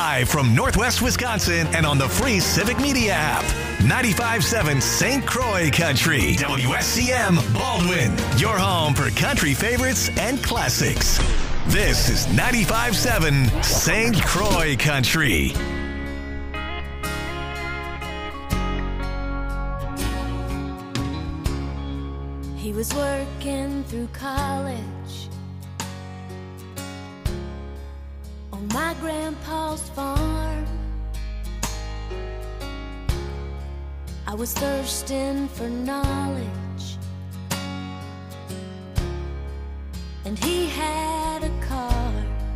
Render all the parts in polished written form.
Live from Northwest Wisconsin and on the free Civic Media app. 95.7 St. Croix Country. WSCM Baldwin. Your home for country favorites and classics. This is 95.7 St. Croix Country. He was working through college on my grandpa's farm. I was thirsting for knowledge, and he had a car.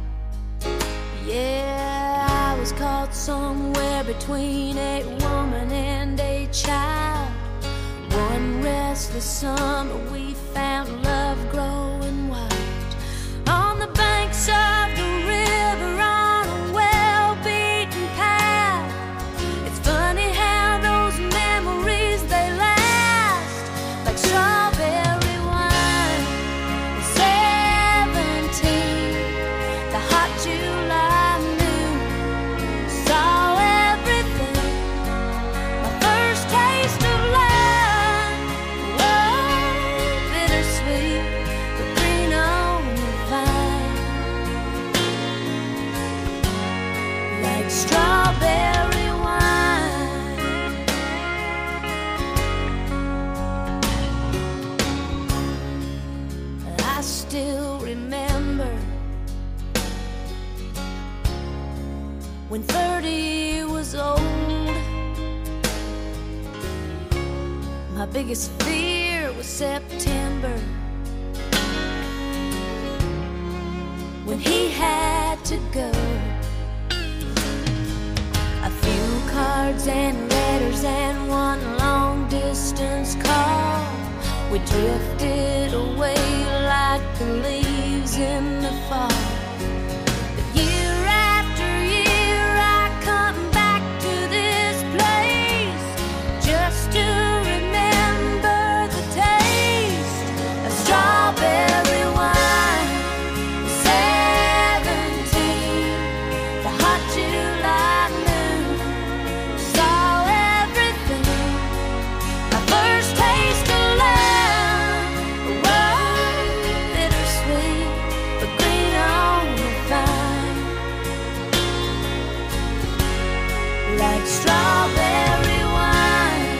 Yeah, I was caught somewhere between a woman and a child. One restless summer we found love growing wild on the banks of the river on a well-beaten path. It's funny how those memories, they last like strawberry wine. At 17, the hot July noon saw everything. My first taste of love, oh, bittersweet, but green on the vine, like strawberry wine. I still remember when 30 was old. My biggest fear was September, when he had to go. A few cards and letters and one long distance call. We drifted away like the leaves in the fall. But year after year I come back to this place just to remember the taste of strawberry wine. 17, the hot July noon saw everything. My first taste of love, oh, bittersweet, but green on the vine, like strawberry wine.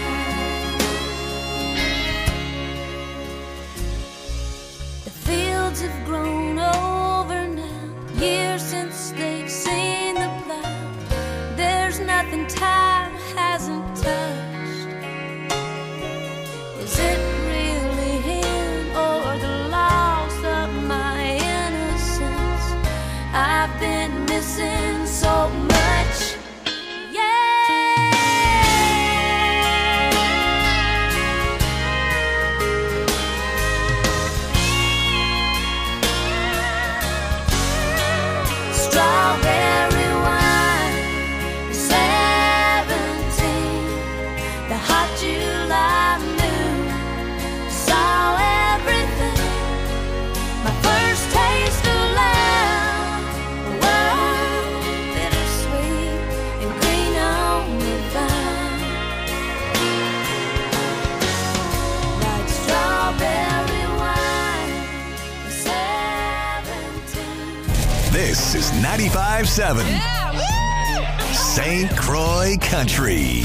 The fields have grown over now, years since they've seen the plow. There's nothing time hasn't touched. Is it really him or the loss of my innocence? I've been missing so much. Strawberry wine, 17, the hot July noon saw everything. My first taste of love, oh, bittersweet and green on the vine, like strawberry wine, 17. This is 95.7 St. Croix Country.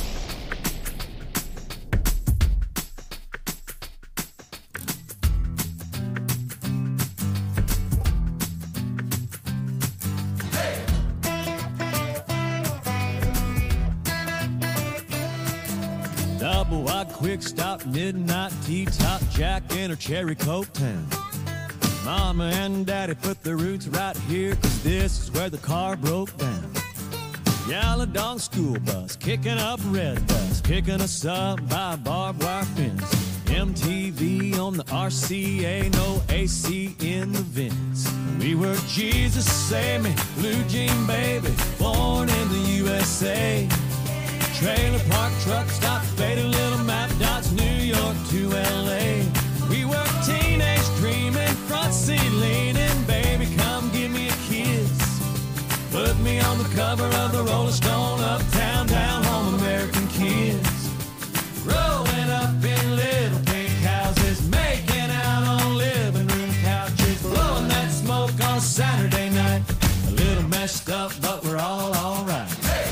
Double wide, quick stop, midnight tea top, Jack in her cherry coke town. Mama and Daddy put their roots right here, 'cause this is where the car broke down. Yellow dog school bus, kicking up red bus, picking us up by a barbed wire fence. MTV on the RCA, no AC in the vents. We were Jesus Save Me, blue jean baby, born in the USA. Trailer park, truck stop, faded little map dots, New York to LA. We were teenage dreaming, front seat leaning, baby come give me a kiss. Put me on the cover of the Rolling Stone, uptown, down home, American kids. Growing up in little pink houses, making out on living room couches, blowing that smoke on Saturday night. A little messed up, but we're all right. Hey!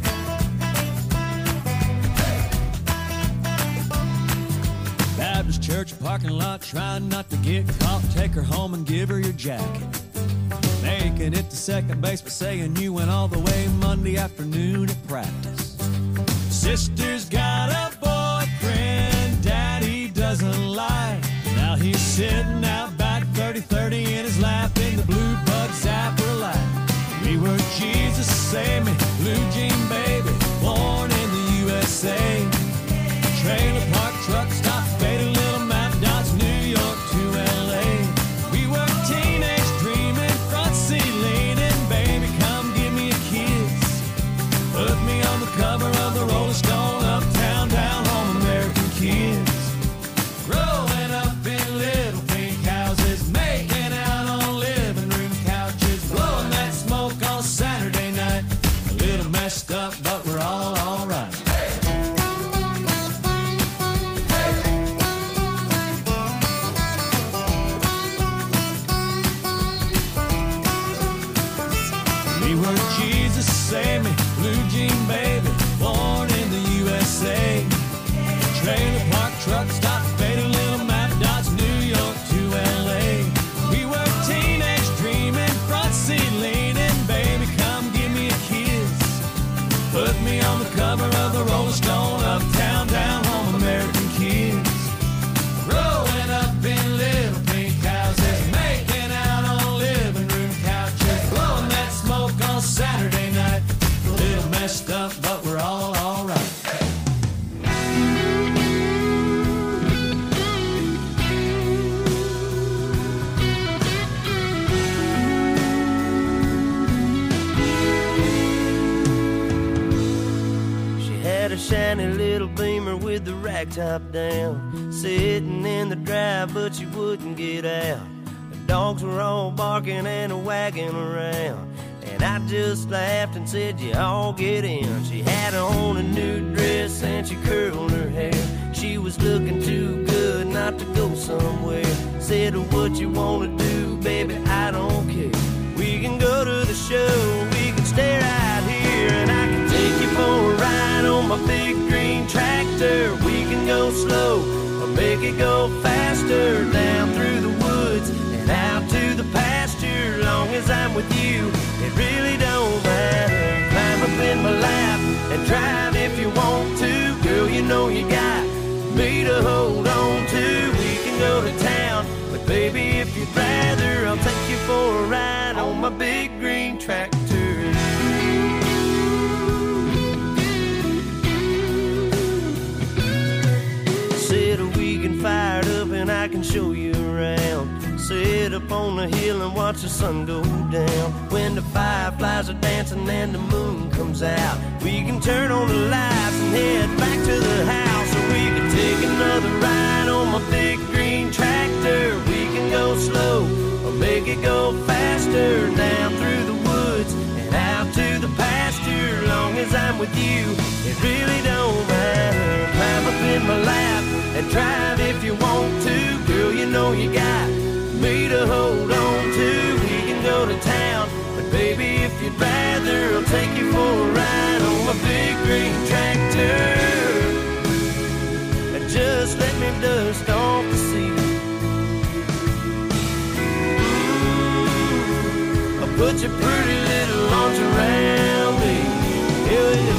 Baptist church parking lot, trying not to get caught. Take her home and give her your jacket. Making it to second base, but saying you went all the way Monday afternoon at practice. Sister's got a boyfriend Daddy doesn't like. Now he's sitting out back 30-30 in his lap in the blue bug zapper light. We were Jesus, save me, blue jean baby, born in the USA. Trailer park truck stop, faded little map dots, New York to LA. We were teenage dreaming, front seat leaning, baby come give me a kiss. Put me on the cover of the Rolling Stone, uptown, down home, American kids. Growing up in little pink houses, making out on living room couches, blowing that smoke on Saturday night. A little messed up, but we're all right. We were Jesus, save me, blue jean baby, born in the USA. Trailer park truck stop, faded little map dots, New York to LA. We were teenage dreaming, front seat leaning, baby come give me a kiss. Put me on the cover of the Rolling Stone, uptown, down home, American kids. Growing up in little pink houses, making out on living room couches, blowing that smoke on Saturday night. A little messed up, but we're all right. She had a shiny little Beamer with the rack top down, sitting in the drive, but she wouldn't get out. The dogs were all barking and wagging around, and I just laughed and said, you all get in. She had on a new dress and she curled her hair. She was looking too good not to go somewhere. Said, what you wanna do, baby, I don't care. We can go to the show, we can stay right here, and I can take you for a ride on my big green tractor. We can go slow or make it go faster, down through the woods and out to the pasture. Long as I'm with you, it really don't matter. Climb up in my lap and drive if you want to. Girl, you know you got me to hold on to. We can go to town, but baby, if you'd rather, I'll take you for a ride on my big green tractor. Said we can fire it up and I can show you around. Sit up on the hill and watch the sun go down. When the fireflies are dancing and the moon comes out, we can turn on the lights and head back to the house. Or we can take another ride on my big green tractor. We can go slow or make it go faster, down through the woods and out to the pasture. Long as I'm with you, it really don't matter. Climb up in my lap and drive if you want to. Girl, you know you got me to hold on to. We can go to town, but baby, if you'd rather, I'll take you for a ride on my big green tractor. And just let me dust off the seat. I'll put your pretty little arms around me. Yeah.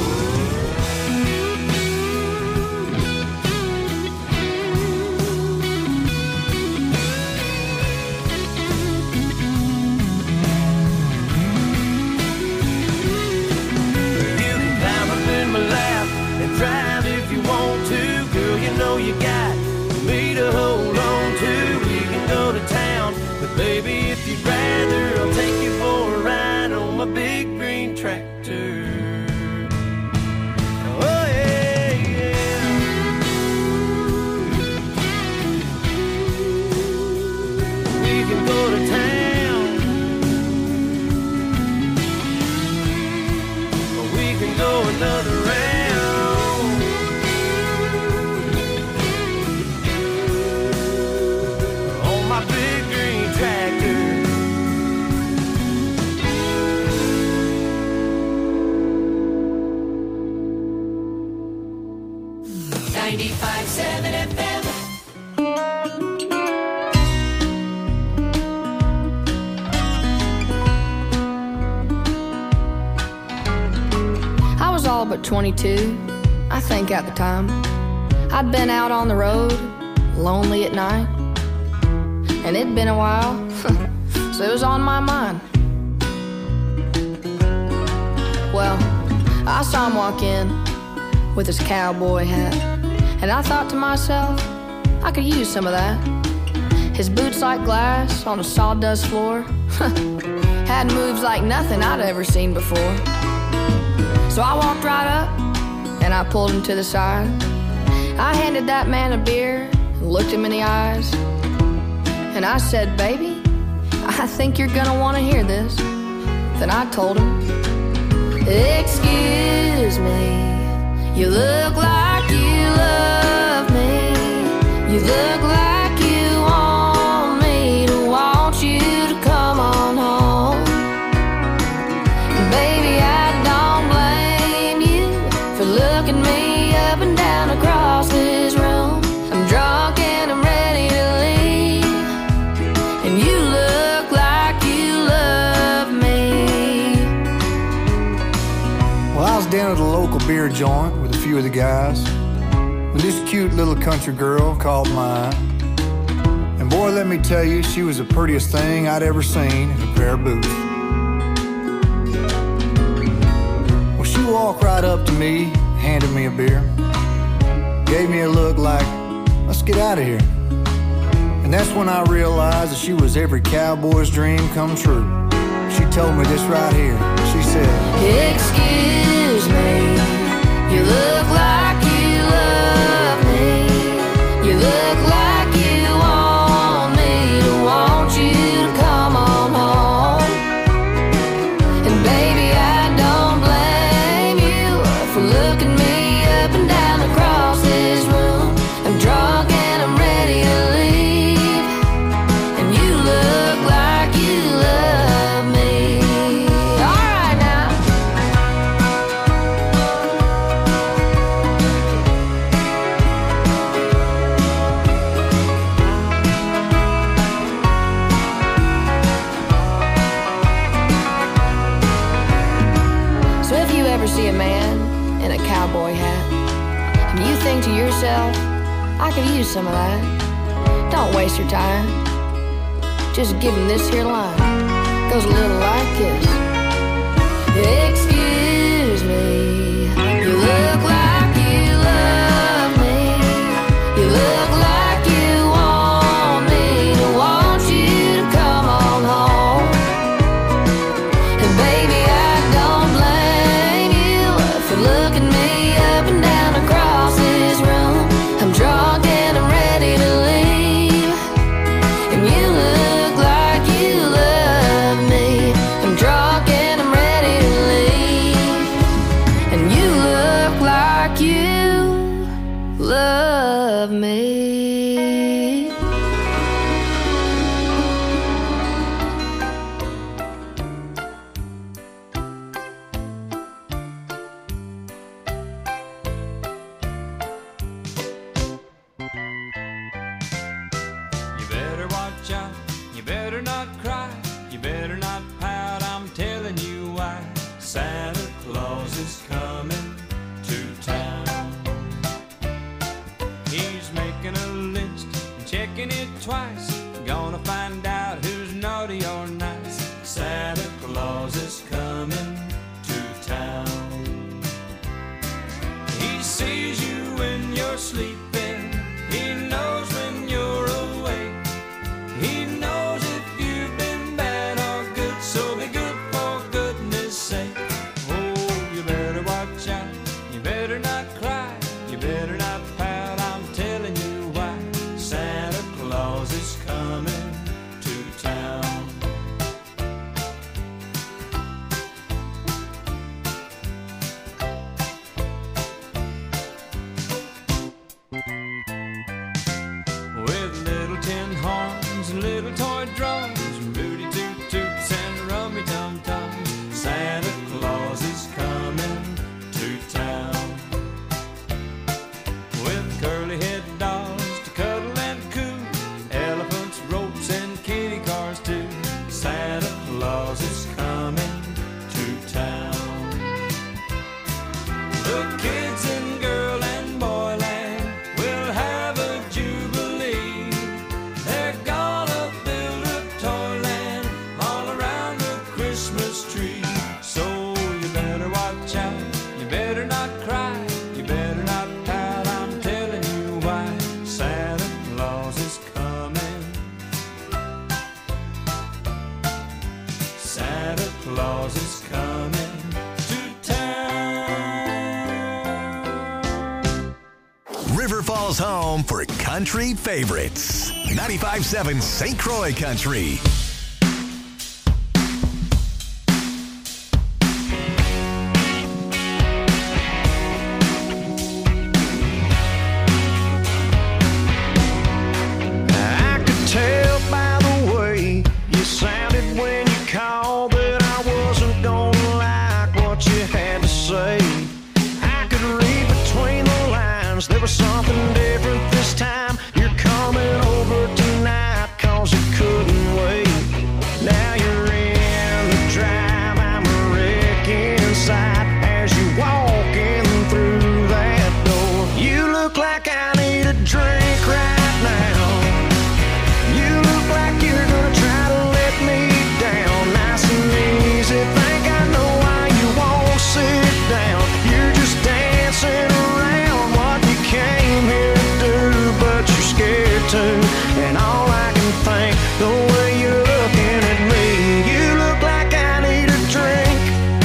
Drive if you want to, girl, you know you got me to hold on to. We can go to town, but baby, if you'd rather, I'll take you for a ride on my big green tractor. Oh yeah, yeah. We can go to town. 95.7 FM. I was all but 22, I think at the time. I'd been out on the road, lonely at night, and it'd been a while, so it was on my mind. Well, I saw him walk in with his cowboy hat, and I thought to myself, I could use some of that. His boots like glass on a sawdust floor had moves like nothing I'd ever seen before. So I walked right up and I pulled him to the side. I handed that man a beer and looked him in the eyes, and I said, baby, I think you're gonna want to hear this. Then I told him, excuse me, you look like you love me. You look like you want me to want you to come on home. And baby, I don't blame you for looking me up and down across this room. I'm drunk and I'm ready to leave, and you look like you love me. Well, I was down at a local beer joint with a few of the guys when this cute little country girl caught my eye. And boy, let me tell you, she was the prettiest thing I'd ever seen in a pair of boots. Well, she walked right up to me, handed me a beer, gave me a look like, let's get out of here. And that's when I realized that she was every cowboy's dream come true. She told me this right here. She said, excuse me, you look like you love me. You look like you want me to want you to come on home. And baby, I don't blame you for looking me up and down across this room. I'm drunk and I'm ready to leave, and you look like you love me. All right now. So if you ever see a man in a cowboy hat and you think to yourself, I could use some of that, don't waste your time. Just give him this here line. Goes a little like this. Excuse me, you look like you love me. You look like you want me to want you to come on home. And baby, I don't blame you for looking me up and down across this room. I'm drunk and I'm ready to leave, and you look like you love me. I'm drunk and I'm ready to leave, and you look like you love me. You better watch out, you better not cry, you better not pout, I'm telling you why. Santa Claus is coming to town. He's making a list and checking it twice, gonna find out who's naughty or nice. Santa Claus is coming to town. He sees you when you're sleeping, he knows when you're awake. He knows if you've been bad or good, so be good for goodness sake. Oh, you better watch out, you better not cry, you better not pout, I'm telling you why. Santa Claus is coming to town. With little tin horns and little toy drums, Rudy Toot Toots and Rummy Tum Tums, Santa Claus is coming to town. With The kids in girl and boyland will have a jubilee. They're gonna build a toyland all around the Christmas tree. So you better watch out, you better not cry, you better not pout, I'm telling you why. Santa Claus is coming. Santa Claus is coming to town. River Falls home for country favorites. 95.7 St. Croix Country. I could tell by the way you sounded when you called that I wasn't gonna like what you had to say. I could read between the lines, there was something different this time. You're coming over tonight cause you couldn't wait. Now you're in the drive, I'm a wreck inside as you walking through that door. You look like I need a drink right now. You look like you're gonna try to let me down. Nice and easy, think I know why you won't sit down. You're just dancing around what you came here to do, but you're scared to. And all I can think, the way you're looking at me, you look like I need a drink.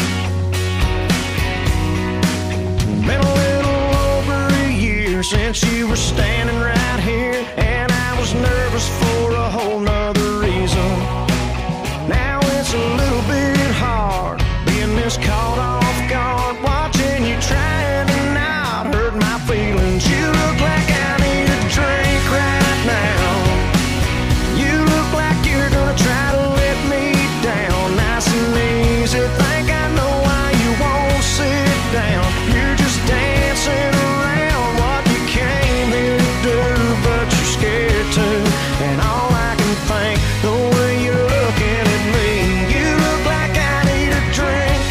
Been a little over a year since you were standing right here, and I was nervous for a whole nother reason. Now it's a little bit hard being this caught off guard, watching you trying to not hurt my feelings. You look like I need a drink right now. You look like you're gonna try to let me down. Nice and easy, think I know why you won't sit down. You're just dancing around what you came here to do, but you're scared to. And all I can think, the way you're looking at me, you look like I need a drink.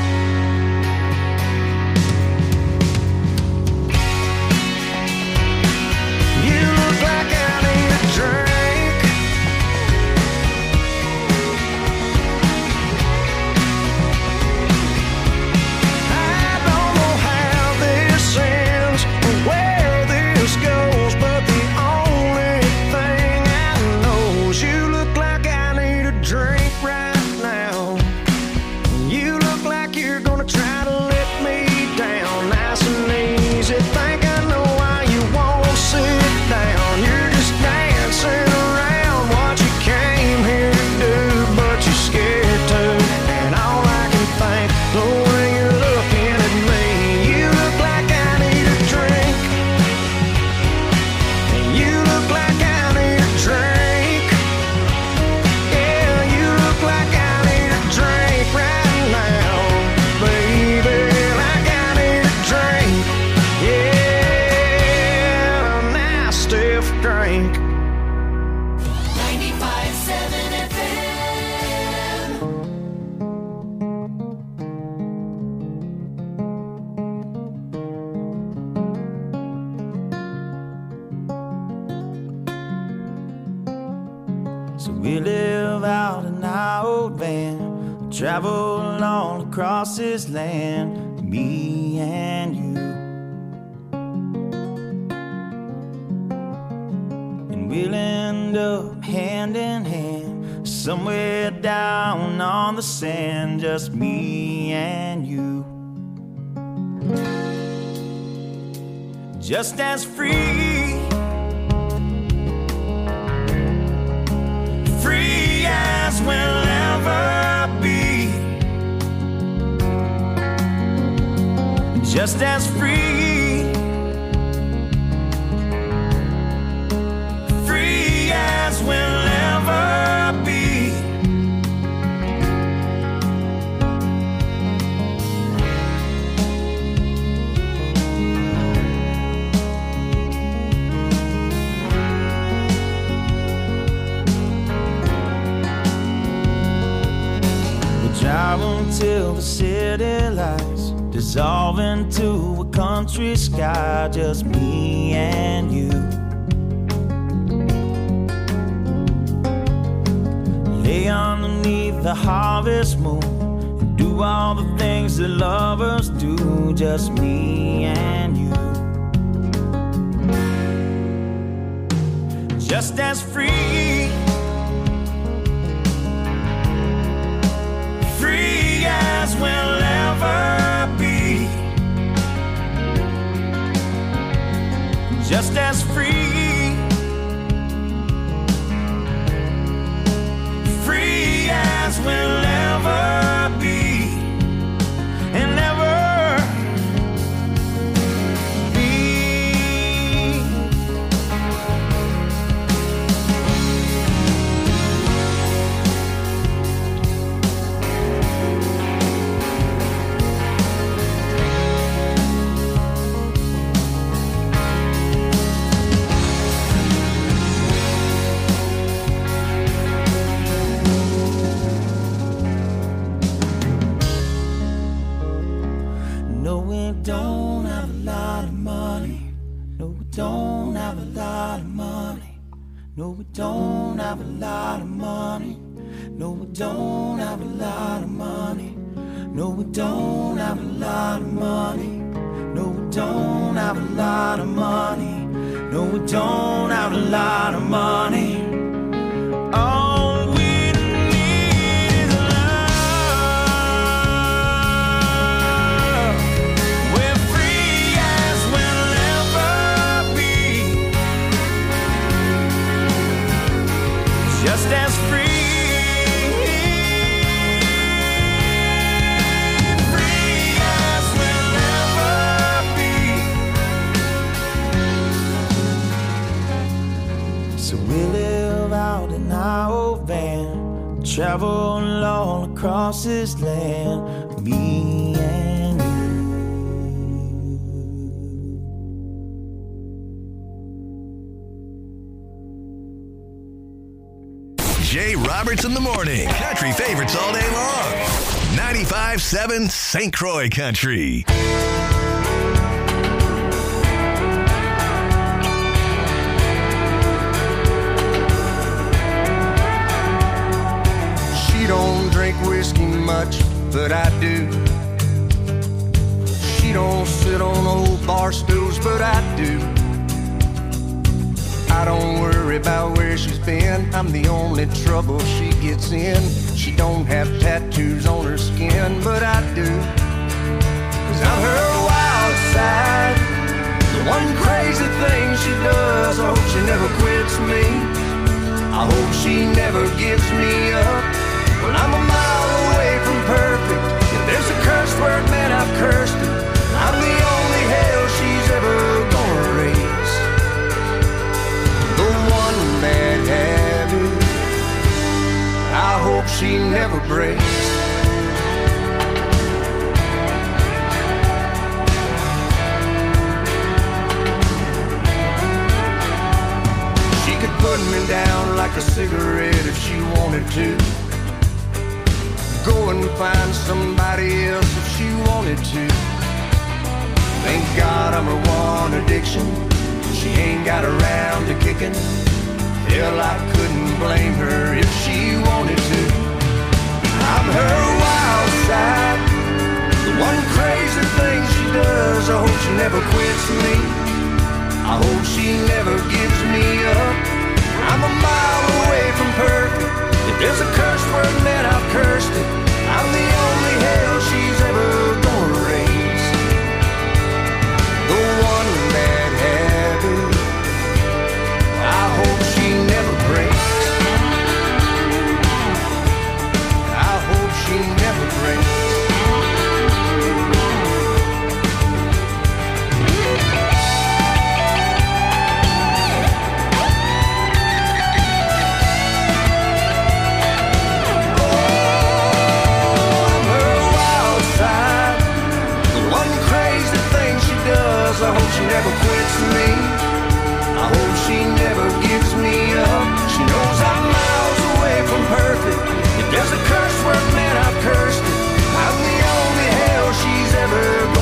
You look like I need a drink. I don't know how this ends or where this goes, but the only thing I know is you look like I need a drink right now. You look like you're gonna try to let me down. Nice and easy, think I know why you won't sit down. You're just dancing around what you came here to do, but you're scared to. And all I can think, the way you're looking at me, you look like I need a drink. And you look like I need a drink. Yeah, you look like I need a drink right now, baby. Like I need a drink. Yeah, a nice stiff drink. 95.7 FM. So we live out in our old van, travel all across this land, me and you. And we'll end up hand in hand, somewhere down on the sand, just me and you. Just as free, free as we'll ever be. Just as free, free as we'll ever be. We drive until the city lights dissolve into a country sky, just me and you. Lay underneath the harvest moon and do all the things that lovers do, just me and you. Just as free, free as we'll ever be. Just as free, free as we'll ever be, and ever be. No, we don't have a lot of money. No, we don't have a lot of money. No, we don't have a lot of money. No, we don't have a lot of money. No, we don't have a lot of money. No, we don't have a lot of money. No, we don't have a lot of money. All we need is love. We're free as we'll ever be. Just as free. So we live out in our old van, travel all across this land, me and you. Jay Roberts in the morning. Country favorites all day long. 95.7 St. Croix Country. She don't drink whiskey much, but I do. She don't sit on old bar stools, but I do. I don't worry about where she's been, I'm the only trouble she gets in. She don't have tattoos on her skin, but I do. 'Cause I'm her wild side, the one crazy thing she does. I hope she never quits me, I hope she never gives me up. Well, I'm a mile away from perfect. If there's a curse word, man, I've cursed it. I'm the only hell she's ever gonna raise. The one bad habit I hope she never breaks. She could put me down like a cigarette if she wanted to. Go and find somebody else if she wanted to. Thank God I'm her one addiction. She ain't got around to kicking. Hell, I couldn't blame her if she wanted to. I'm her wild side, the one crazy thing she does. I hope she never quits me, I hope she never gives me up. I'm a mile away from perfect. If there's a curse word, man, I've cursed it. I'm the only hell she's ever gonna raise. The one bad habit I hope she never breaks. I hope she never breaks. I hope she never quits me, I hope she never gives me up. She knows I'm miles away from perfect. If there's a curse word, man, I've cursed it. I'm the only hell she's ever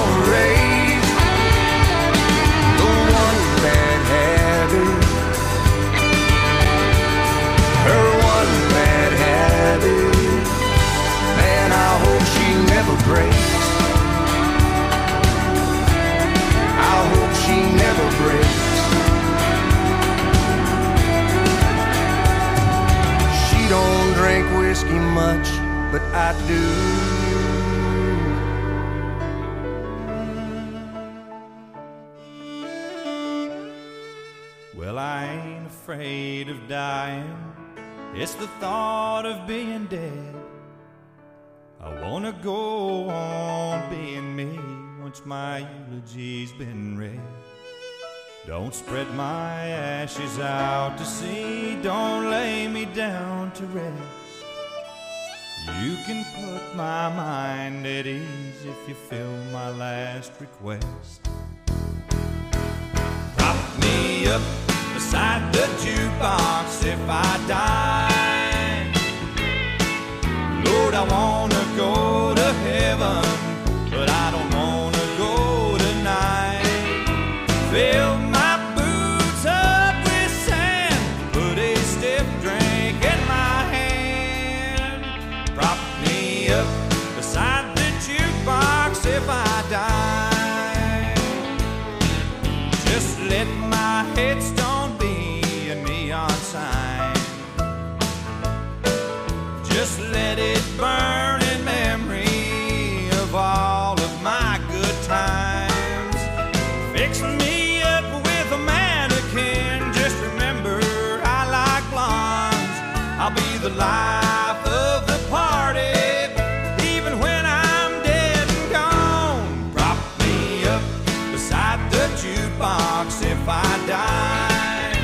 I do. Well, I ain't afraid of dying. It's the thought of being dead. I wanna go on being me once my eulogy's been read. Don't spread my ashes out to sea. Don't lay me down to rest. You can put my mind at ease if you fill my last request. Prop me up beside the jukebox if I die. Lord, I wanna go to heaven, but I don't wanna go tonight. Fill my boots up with sand, put a stiff drink in my hand. Prop me up beside the jukebox if I die. Just let my headstone be a neon sign. Just let it burn in memory of all of my good times. Fix me up with a mannequin. Just remember I like blondes. I'll be the life of the party, even when I'm dead and gone. Prop me up beside the jukebox if I die.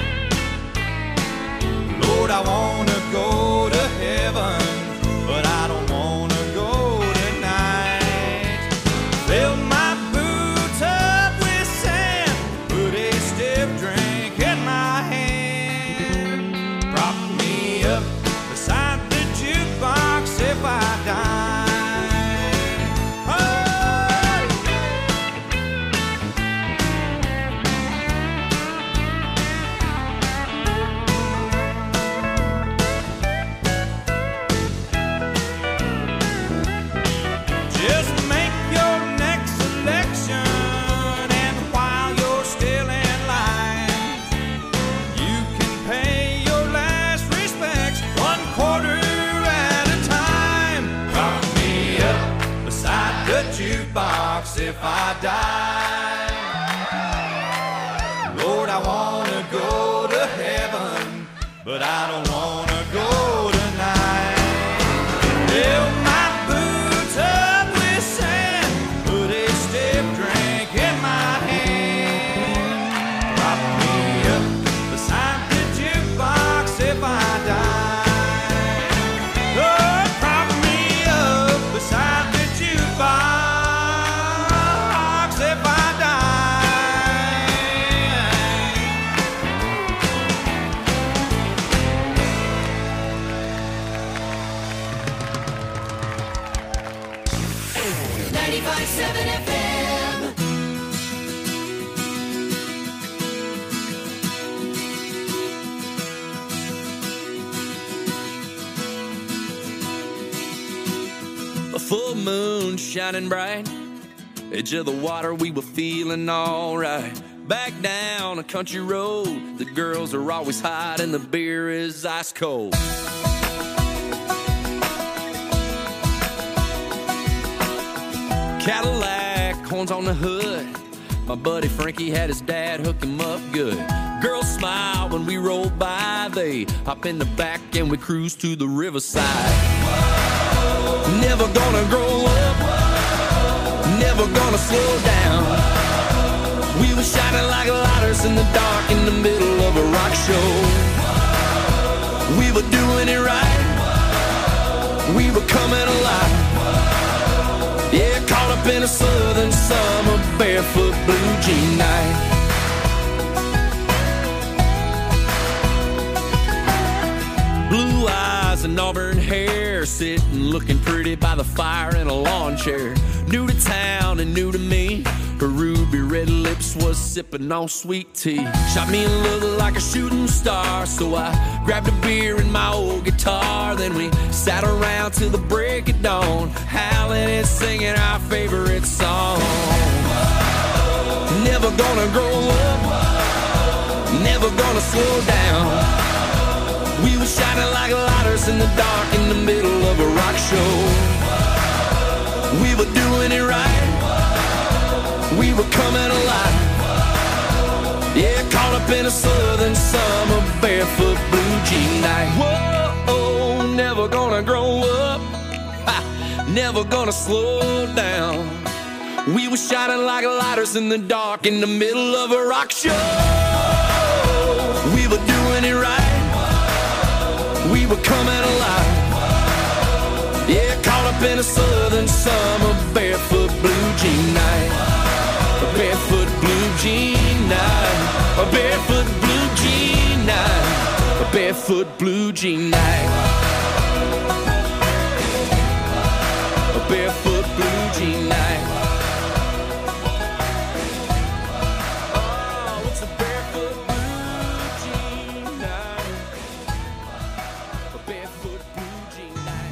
Lord, I wanna go to heaven, but I don't wanna go tonight. Fill my boots up with sand, put a stiff drink in my hand. Prop me up beside the jukebox if I die. Just make your next selection, and while you're still in line, you can pay your last respects 1/4 at a time. Prop me up beside the jukebox if I die. Lord, I wanna go to heaven, but I don't wanna go tonight. Fill my boots up with sand, put a stiff drink in my hand. Prop me up beside the jukebox if I die. Lord, prop me up beside the jukebox if I die. 95.7 FM. A full moon shining bright, edge of the water, we were feeling alright. Back down a country road, the girls are always hot and the beer is ice cold. Cadillac, horns on the hood. My buddy Frankie had his dad hook him up good. Girls smile when we roll by. They hop in the back and we cruise to the riverside. Never gonna grow up, never gonna slow down. We were shining like lighters in the dark in the middle of a rock show. We were doing it right, we were coming alive. Yeah, caught up in a southern summer barefoot blue jean night. Blue eyes and auburn hair, sitting looking pretty by the fire in a lawn chair. New to town and new to me, her ruby red lips was sipping on sweet tea. Shot me a look like a shooting star, so I grabbed a beer and my old guitar. Then we sat around till the break of dawn, howling and singing our favorite song. Never gonna grow up, never gonna slow down. We were shining like lighters in the dark in the middle of a rock show. We were doing it right. We were coming alive. Yeah, caught up in a southern summer barefoot blue jean night. Whoa, never gonna grow up, never gonna slow down. We were shining like lighters in the dark in the middle of a rock show. We were doing it right. We were coming alive. Yeah, caught up in a southern summer barefoot blue jean night. A barefoot blue jean night. A barefoot blue jean night. A barefoot blue jean night. A barefoot blue jean night. Oh, it's a barefoot blue jean night. A barefoot blue jean night.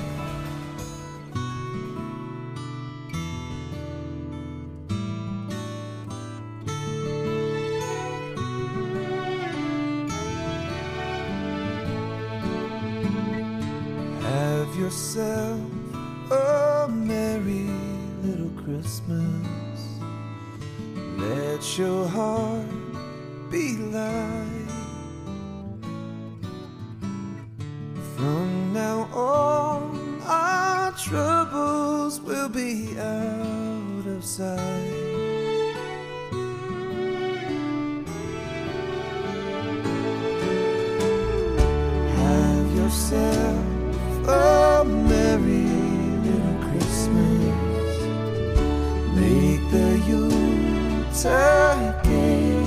Have yourself a merry little Christmas. Let your heart be light. From now on, our troubles will be out of sight. Have yourself a merry little Christmas. Make the Yuletide gay.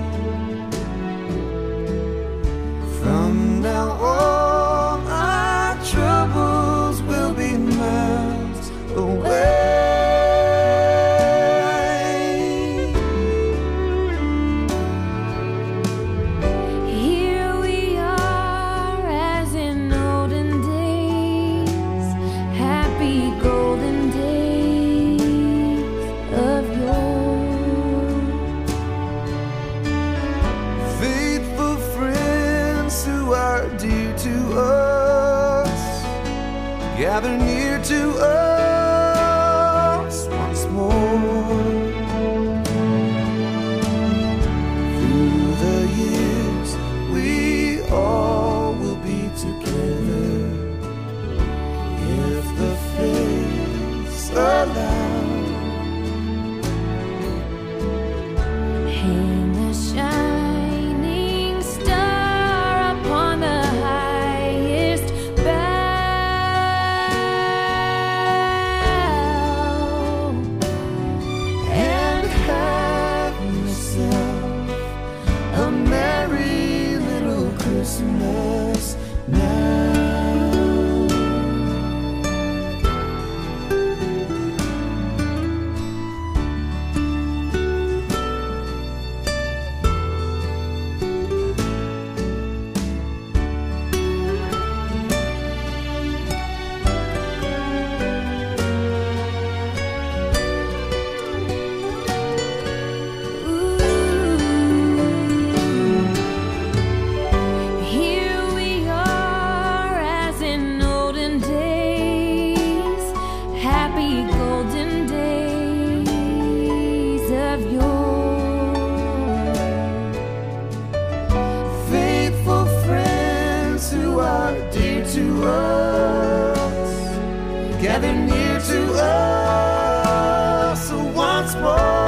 From now on, our troubles will be miles away. Here we are as in olden days, happy golden days of yore. Faithful friends who are dear to us, gather near to us once more. Through the years, we all will be together, if the fates allow. Hang a shining star upon the highest bough, And have yourself a merry little Christmas now. Here we are as in olden days, happy golden days of yore. Faithful friends who are dear to us, gather near to us once more.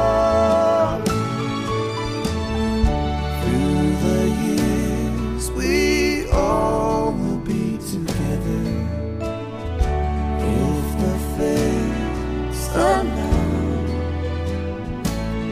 Through the years, we all will be together, if the fates allow.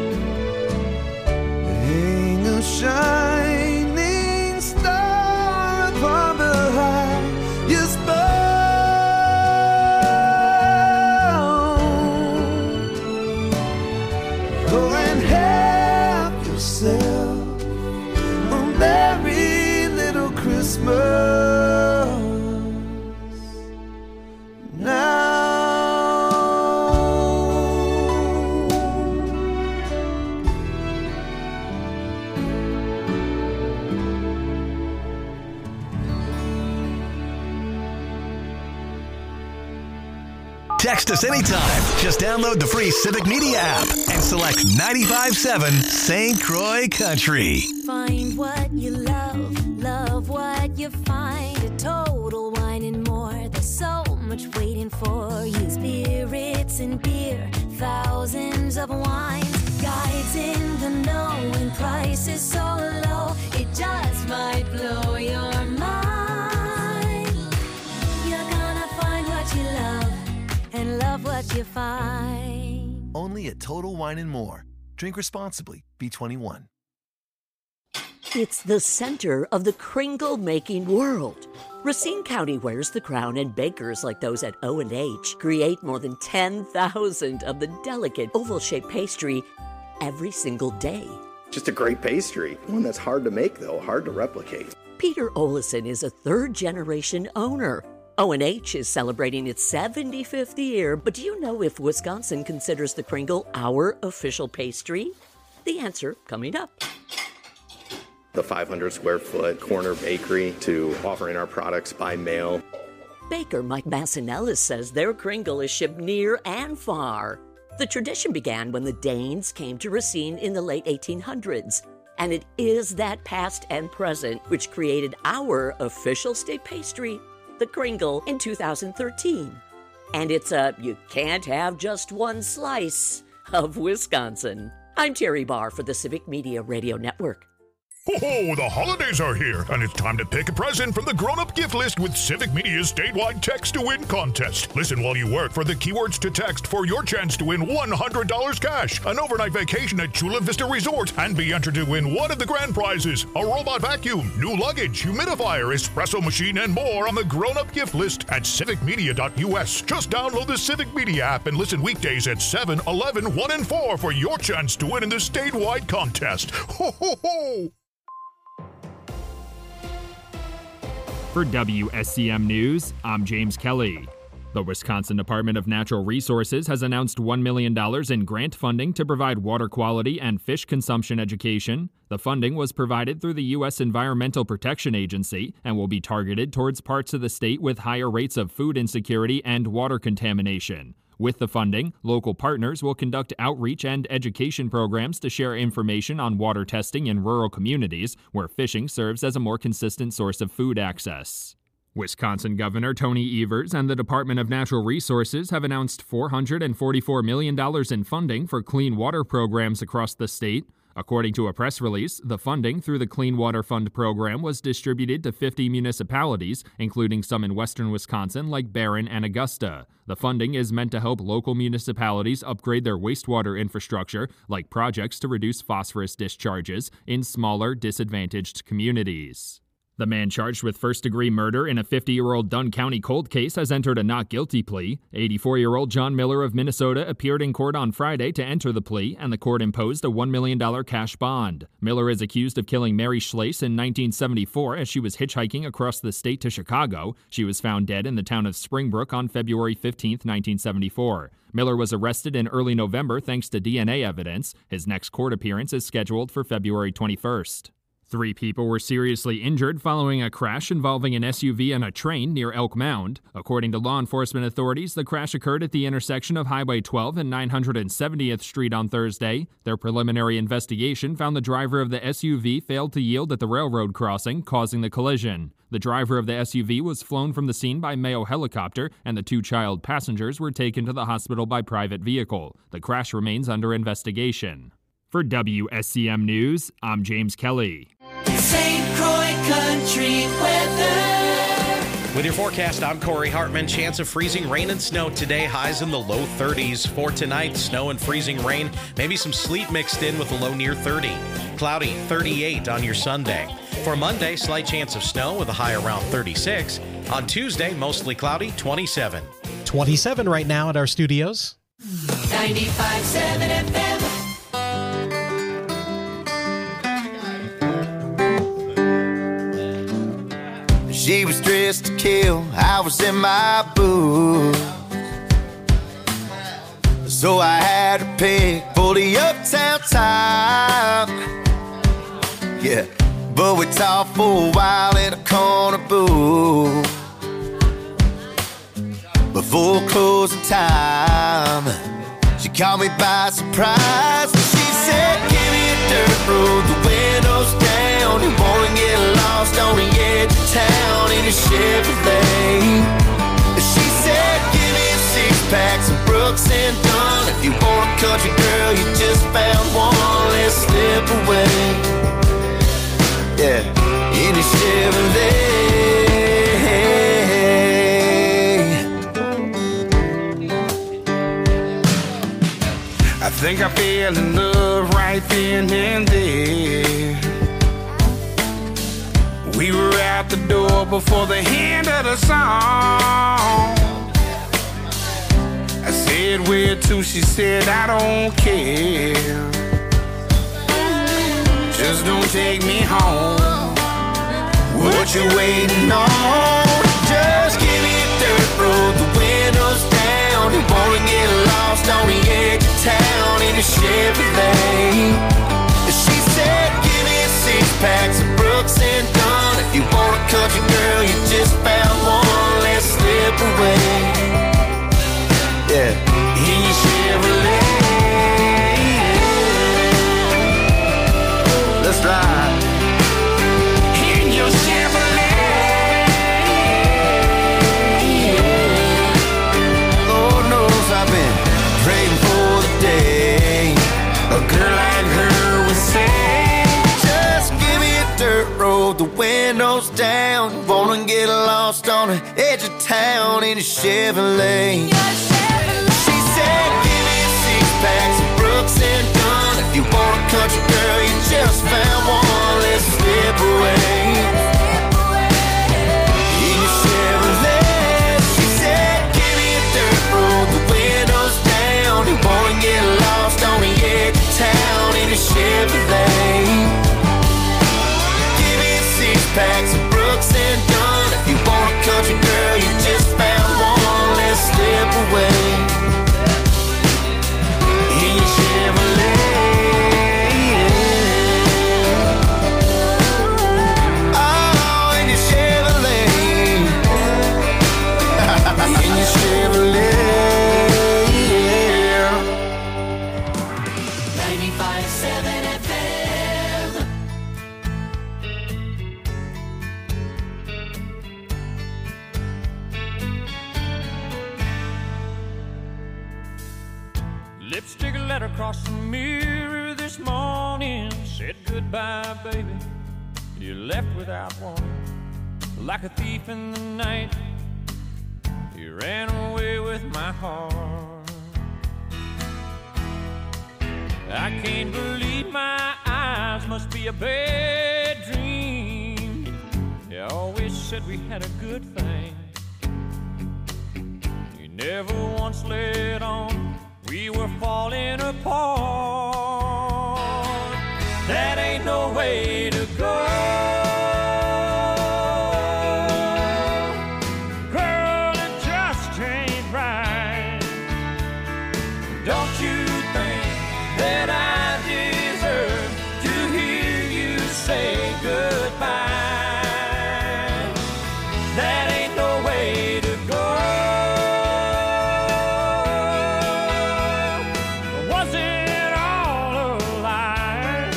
Text us anytime. Just download the free Civic Media app and select 95.7 St. Croix Country. Find what you love, love what you find. A Total Wine and More. There's so much waiting for you. Spirits and beer, thousands of wines. Guides in the know and prices so low. It just might blow your mind. You're gonna find what you love and love what you find. Only at Total Wine and More. Drink responsibly. B21. It's the center of the kringle-making world. Racine County wears the crown, and bakers like those at O&H create more than 10,000 of the delicate oval-shaped pastry every single day. Just a great pastry. One that's hard to make, though, hard to replicate. Peter Olison is a third-generation owner. O&H is celebrating its 75th year, but do you know if Wisconsin considers the kringle our official pastry? The answer coming up. The 500 square foot corner bakery to offering our products by mail. Baker Mike Massinellis says their kringle is shipped near and far. The tradition began when the Danes came to Racine in the late 1800s, and it is that past and present which created our official state pastry, the kringle, in 2013. And it's a you can't have just one slice of Wisconsin. I'm Terry Barr for the Civic Media Radio Network. Ho-ho, the holidays are here, and it's time to pick a present from the grown-up gift list with Civic Media's statewide text-to-win contest. Listen while you work for the keywords to text for your chance to win $100 cash, an overnight vacation at Chula Vista Resort, and be entered to win one of the grand prizes, a robot vacuum, new luggage, humidifier, espresso machine, and more on the grown-up gift list at civicmedia.us. Just download the Civic Media app and listen weekdays at 7, 11, 1, and 4 for your chance to win in the statewide contest. Ho-ho-ho! For WSCM News, I'm James Kelly. The Wisconsin Department of Natural Resources has announced $1 million in grant funding to provide water quality and fish consumption education. The funding was provided through the U.S. Environmental Protection Agency and will be targeted towards parts of the state with higher rates of food insecurity and water contamination. With the funding, local partners will conduct outreach and education programs to share information on water testing in rural communities where fishing serves as a more consistent source of food access. Wisconsin Governor Tony Evers and the Department of Natural Resources have announced $444 million in funding for clean water programs across the state. According to a press release, the funding through the Clean Water Fund program was distributed to 50 municipalities, including some in western Wisconsin like Barron and Augusta. The funding is meant to help local municipalities upgrade their wastewater infrastructure, like projects to reduce phosphorus discharges in smaller, disadvantaged communities. The man charged with first-degree murder in a 50-year-old Dunn County cold case has entered a not guilty plea. 84-year-old John Miller of Minnesota appeared in court on Friday to enter the plea, and the court imposed a $1 million cash bond. Miller is accused of killing Mary Schlase in 1974 as she was hitchhiking across the state to Chicago. She was found dead in the town of Springbrook on February 15, 1974. Miller was arrested in early November thanks to DNA evidence. His next court appearance is scheduled for February 21st. 3 people were seriously injured following a crash involving an SUV and a train near Elk Mound. According to law enforcement authorities, the crash occurred at the intersection of Highway 12 and 970th Street on Thursday. Their preliminary investigation found the driver of the SUV failed to yield at the railroad crossing, causing the collision. The driver of the SUV was flown from the scene by Mayo helicopter, and the 2 child passengers were taken to the hospital by private vehicle. The crash remains under investigation. For WSCM News, I'm James Kelly. St. Croix Country weather. With your forecast, I'm Corey Hartman. Chance of freezing rain and snow today. Highs in the low 30s. For tonight, snow and freezing rain. Maybe some sleet mixed in with a low near 30. Cloudy, 38 on your Sunday. For Monday, slight chance of snow with a high around 36. On Tuesday, mostly cloudy, 27. 27 right now at our studios. 95.7 FM. She was dressed to kill, I was in my booth. So I had to pick for the uptown time. Yeah, but we talked for a while in a corner booth. before closing time. She caught me by surprise. She said, give me a dirt road, the windows down. You wanna get lost on the edge of town in a Chevrolet. She said, give me a six-pack, some Brooks and Dunn. If you want a country girl, you just found one. Let's slip away. Yeah, in a Chevrolet. I think I fell in love right then and there. We were out the door before the end of the song. I said, where to? She said, I don't care. Just don't take me home. What you waiting on? Just give me a dirt road, the windows down. You wanna get lost on the edge of town in a Chevrolet. She said, give me a six-pack, some Brooks and Dunn. If you want a country girl, you just found one. Let's slip away. Yeah, in your Chevrolet. Let's ride. In your Chevrolet. Lord knows I've been praying for the day a girl like her would say, just give me a dirt road, the windows down. Wanna get lost on the edge of town in a Chevrolet. She said, give me a six-pack, some Brooks and Dunn. If you want a country girl, you just found one. Let's slip away. In your Chevrolet. She said, give me a dirt road, the windows down. You wanna get lost on the edge of town in a Chevrolet. Give me a six-pack, some Brooks and Dunn. If you want a country girl, you just found one. Let's slip away. In your Chevrolet. Oh, in your Chevrolet. In your Chevrolet. 95.7 FM. Lipstick letter across the mirror this morning. Said goodbye, baby. You left without warning. Like a thief in the night, you ran away with my heart. I can't believe my eyes, must be a bad dream. You always said we had a good thing. You never once let on we were falling apart. That ain't no way to go. Girl, it just ain't right. Don't you think that I deserve to hear you say goodbye? That ain't no way to go. Was it all a lie?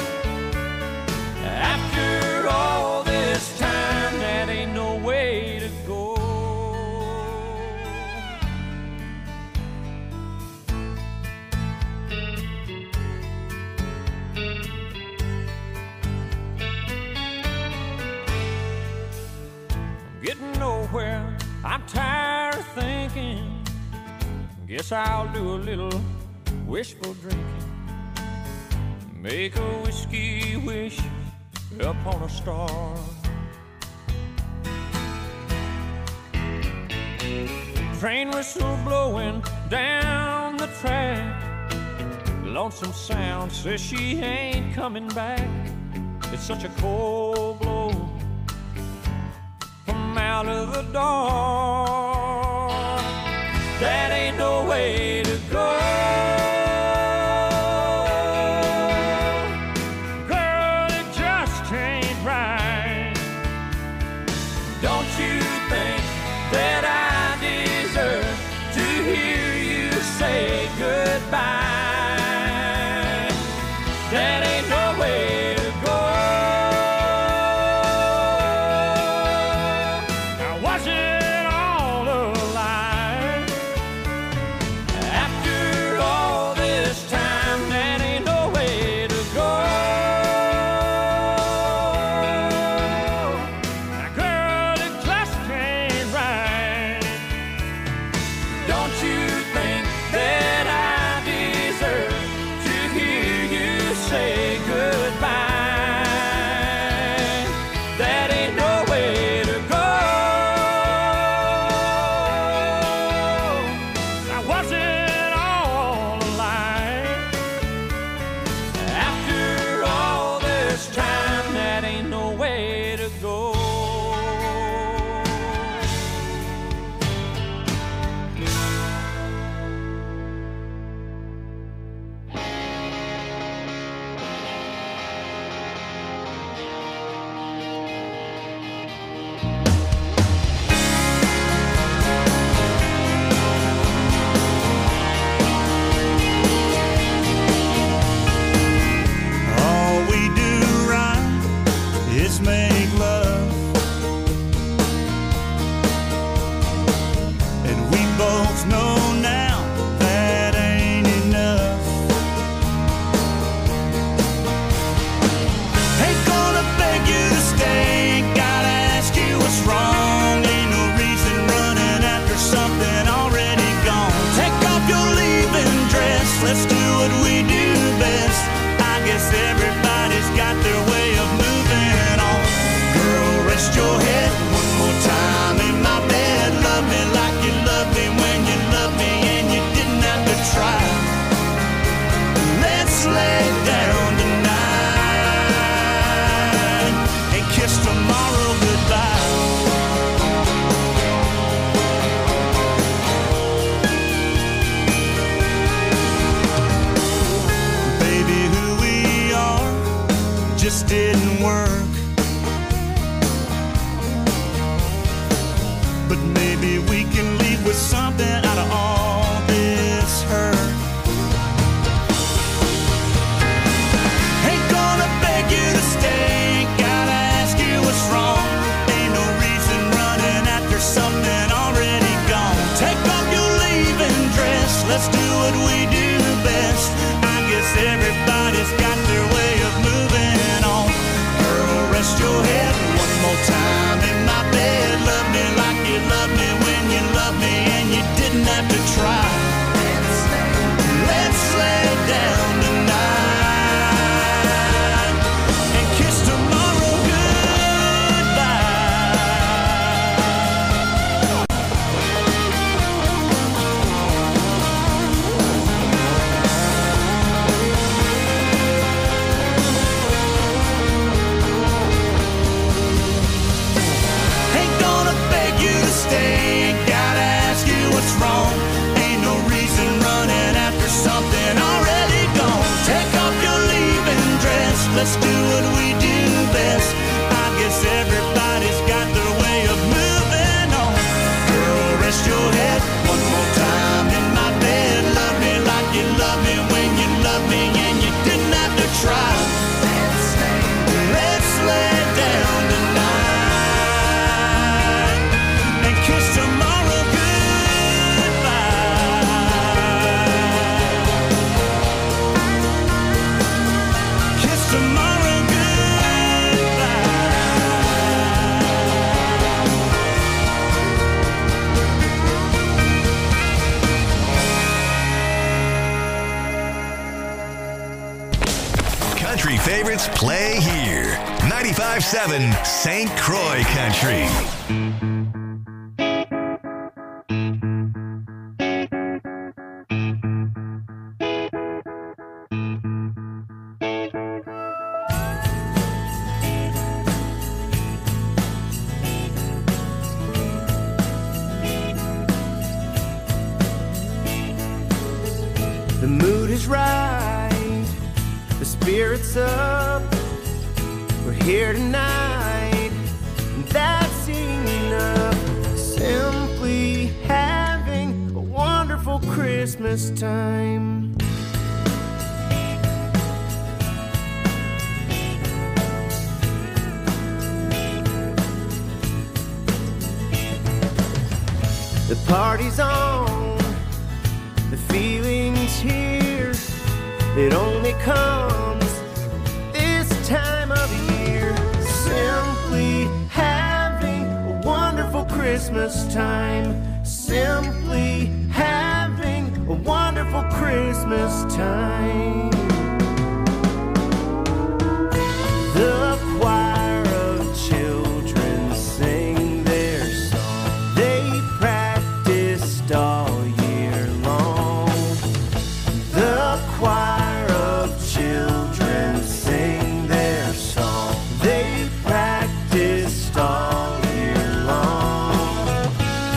After all this time, that ain't no way to go. I'm getting nowhere, I'm tired of thinking. Guess I'll do a little wishful drinking. Make a whiskey wish upon a star. Train whistle blowing down the track. Lonesome sound says she ain't coming back. It's such a cold blow from out of the dark. That ain't no way to go. Girl, it just ain't right. Don't you think that I deserve just didn't work. But maybe we can leave with something out of all this hurt. Ain't gonna beg you to stay, gotta ask you what's wrong. Ain't no reason running after something already gone. Take off your leaving dress, let's do what we do best. I guess everybody's got their way of moving on. Girl, rest your head one more time in my bed. Love me like you love me when you love me and you didn't have to try. Let's lay down tonight and kiss tomorrow stay, gotta ask you what's wrong. Ain't no reason running after something already gone. Take off your leaving dress, let's do what we do best. I guess everybody's got their way of moving on. Girl, rest your head one more time in my bed. Love me like you love me when you love me and you didn't have to try. Let's lay down tonight and kiss tomorrow goodbye. Kiss tomorrow goodbye. Country favorites play here. 95.7 St. Croix Country. The mood is right, the spirit's up. We're here tonight, and that's enough. Simply having a wonderful Christmas time. The party's on, the feeling's here. It only comes this time of year. Simply having a wonderful Christmas time. Simply having a wonderful Christmas time. The choir of children sing their song. They practiced all year long. The choir of children sing their song. They practiced all year long.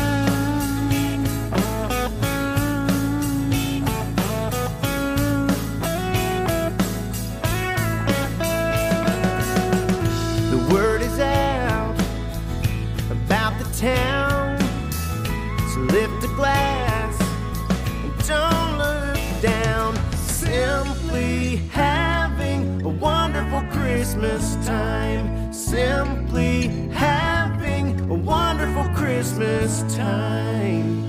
The word is out about the town, so lift a glass and don't look down. Simply having a wonderful Christmas time. Simply having a wonderful Christmas time.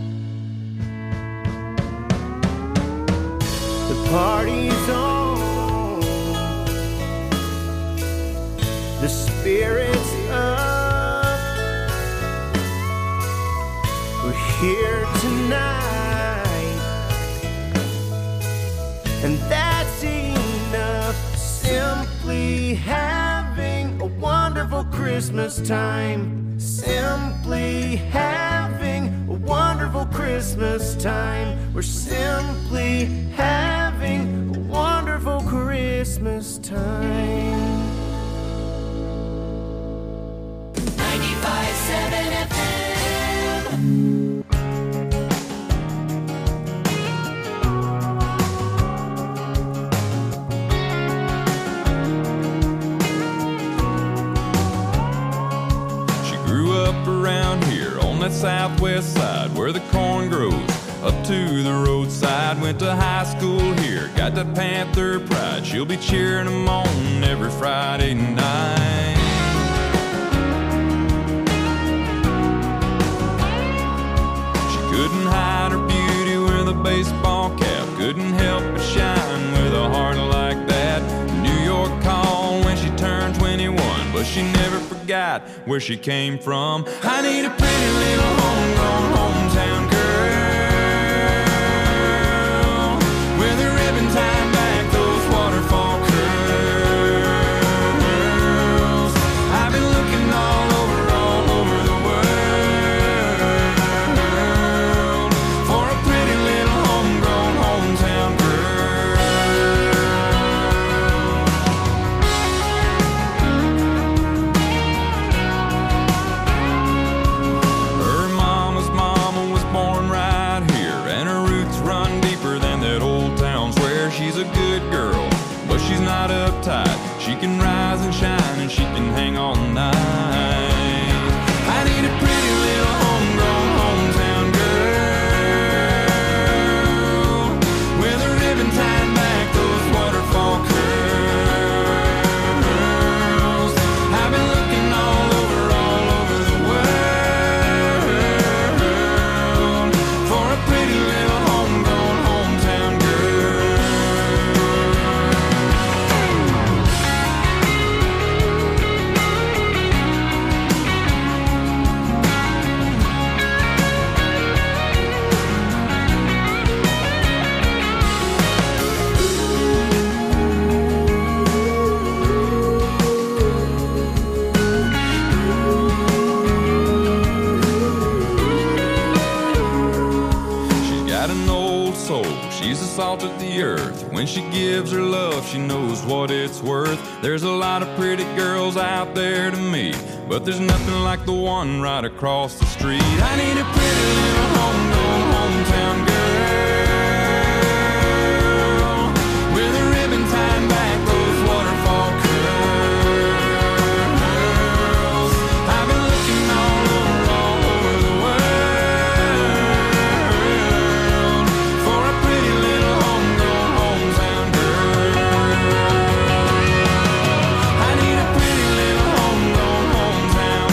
The party's on, the spirit's up. We're here tonight, and that's enough. Simply having a wonderful Christmas time. Simply having a wonderful Christmas time. We're simply having a wonderful Christmas time. 95.7 FM. southwest side where the corn grows up to the roadside. Went to high school here, got that Panther pride. She'll be cheering them on every Friday night. She couldn't hide her beauty with a baseball cap, couldn't help but shine with a heart like that. New York called when she turned 21, but she never forgot where she came from. I need a pretty little homegrown hometown girl with a ribbon tied back those waterfall curls. I've been looking all over the world for a pretty little homegrown hometown girl. Her mama's mama was born right here, and her roots run deeper than that old town square. She's a good girl, but she's not uptight. She can rise and shine, and she can hang all night. I need a pretty little homegrown hometown girl with a ribbon tied back those waterfall curls. I've been looking all over the world for a pretty little homegrown hometown girl. She's got an old soul, she's the salt of the earth. When she gives her love, she knows what it's worth. There's a lot of pretty girls out there to meet, but there's nothing like the one right across the street. I need a pretty little homegrown hometown girl with a ribbon tied back those waterfall curls. I've been looking all over the world for a pretty little homegrown hometown girl. I need a pretty little homegrown hometown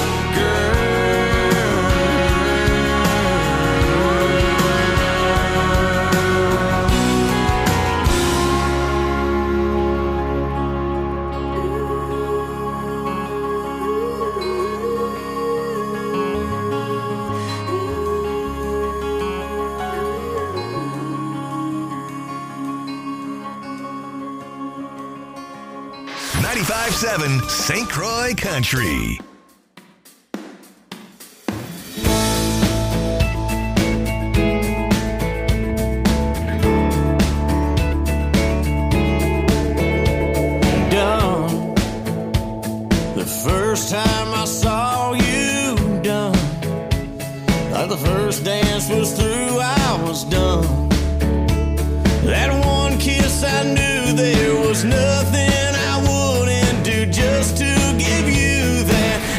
girl. 95.7 St. Croix Country. Done. The first time I saw you, done. Like the first dance was through, I was done. That one kiss, I knew there was nothing I wouldn't do just to give you that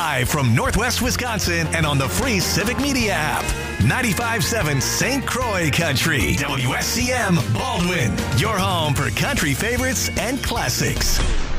Live from Northwest Wisconsin and on the free Civic Media app. 95.7 St. Croix Country. WSCM Baldwin. Your home for country favorites and classics.